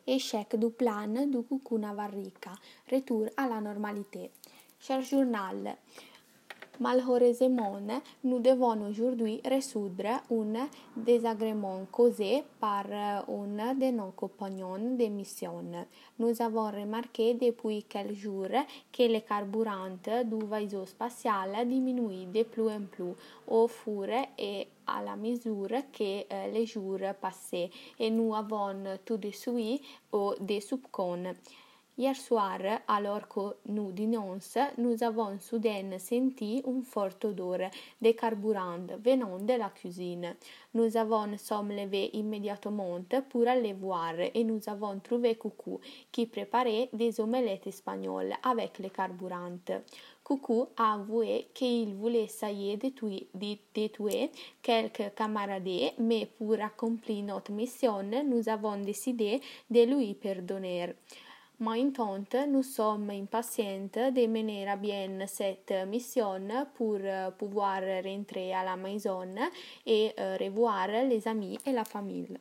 échec du plan du coucou Navarrica, retour à la normalité. Cher journal, malheureusement, nous devons aujourd'hui résoudre un désagrément causé par un de nos compagnons de mission. Nous avons remarqué depuis quelques jours que le carburant du vaisseau spatial diminue de plus en plus au fur et à la mesure que les jours passaient et nous avons tout de suite des soupçons. Hier soir, alors que nous dînions, nous avons soudain senti une forte odeur de carburant venant de la cuisine. Nous avons sommes levés immédiatement pour aller voir et nous avons trouvé Coucou qui préparait des omelettes espagnoles avec le carburant. Coucou a avoué qu'il voulait essayer de tuer quelques camarades, mais pour accomplir notre mission, nous avons décidé de lui pardonner. Maintenant, nous sommes impatients de mener à bien cette mission pour pouvoir rentrer à la maison et revoir les amis et la famille.